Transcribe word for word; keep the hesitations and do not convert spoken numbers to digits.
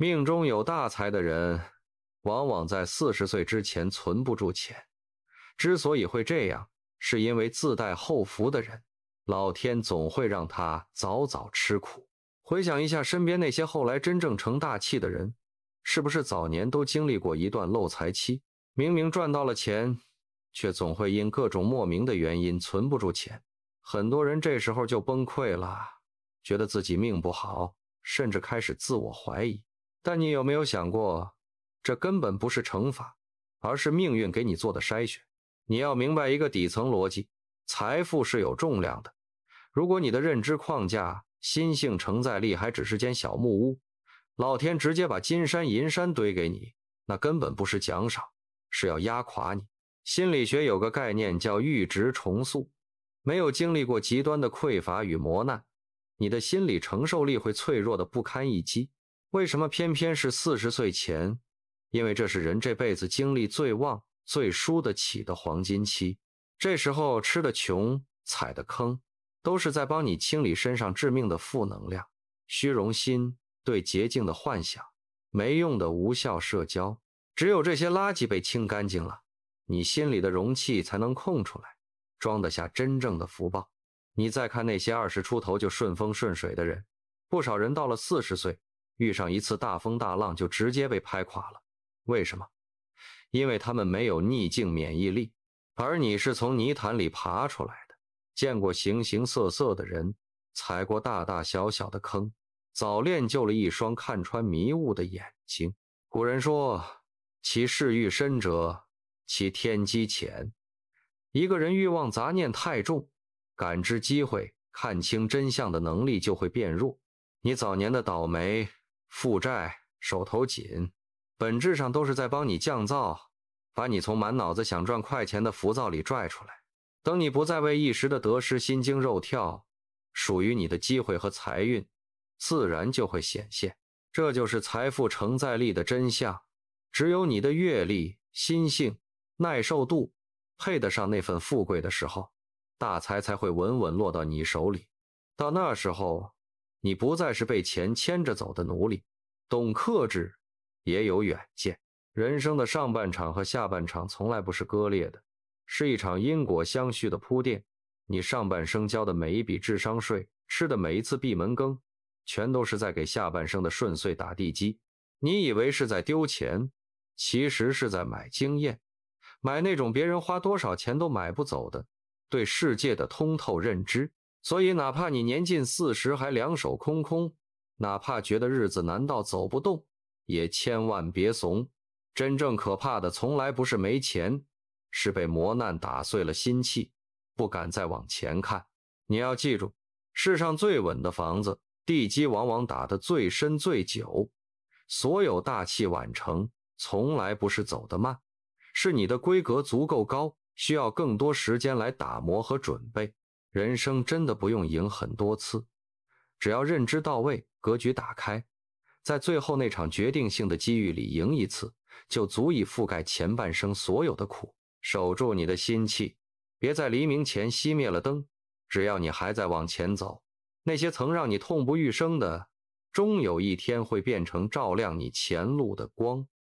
命中有大财的人，往往在四十岁之前存不住钱。之所以会这样，是因为自带后福的人，老天总会让他早早吃苦。回想一下身边那些后来真正成大器的人，是不是早年都经历过一段漏财期？明明赚到了钱，却总会因各种莫名的原因存不住钱。很多人这时候就崩溃了，觉得自己命不好，甚至开始自我怀疑。但你有没有想过，这根本不是惩罚，而是命运给你做的筛选。你要明白一个底层逻辑，财富是有重量的。如果你的认知框架、心性承载力还只是间小木屋，老天直接把金山银山堆给你，那根本不是奖赏，是要压垮你。心理学有个概念叫阈值重塑，没有经历过极端的匮乏与磨难，你的心理承受力会脆弱的不堪一击。为什么偏偏是四十岁前？因为这是人这辈子精力最旺、最输得起的黄金期。这时候吃的穷、踩的坑，都是在帮你清理身上致命的负能量、虚荣心、对捷径的幻想、没用的无效社交。只有这些垃圾被清干净了，你心里的容器才能空出来，装得下真正的福报。你再看那些二十出头就顺风顺水的人，不少人到了四十岁，遇上一次大风大浪就直接被拍垮了。为什么？因为他们没有逆境免疫力，而你是从泥潭里爬出来的，见过形形色色的人，踩过大大小小的坑，早练就了一双看穿迷雾的眼睛。古人说，其事欲深者，其天机浅。一个人欲望杂念太重，感知机会、看清真相的能力就会变弱。你早年的倒霉、负债、手头紧，本质上都是在帮你降噪，把你从满脑子想赚快钱的浮躁里拽出来。等你不再为一时的得失心惊肉跳，属于你的机会和财运自然就会显现。这就是财富承载力的真相。只有你的阅历、心性、耐受度配得上那份富贵的时候，大财才会稳稳落到你手里。到那时候，你不再是被钱牵着走的奴隶，懂克制，也有远见。人生的上半场和下半场从来不是割裂的，是一场因果相续的铺垫。你上半生交的每一笔智商税，吃的每一次闭门羹，全都是在给下半生的顺遂打地基。你以为是在丢钱，其实是在买经验，买那种别人花多少钱都买不走的对世界的通透认知。所以哪怕你年近四十还两手空空，哪怕觉得日子难到走不动，也千万别怂。真正可怕的从来不是没钱，是被磨难打碎了心气，不敢再往前看。你要记住，世上最稳的房子，地基往往打得最深最久。所有大器晚成，从来不是走得慢，是你的规格足够高，需要更多时间来打磨和准备。人生真的不用赢很多次，只要认知到位，格局打开，在最后那场决定性的机遇里赢一次，就足以覆盖前半生所有的苦。守住你的心气，别在黎明前熄灭了灯。只要你还在往前走，那些曾让你痛不欲生的，终有一天会变成照亮你前路的光。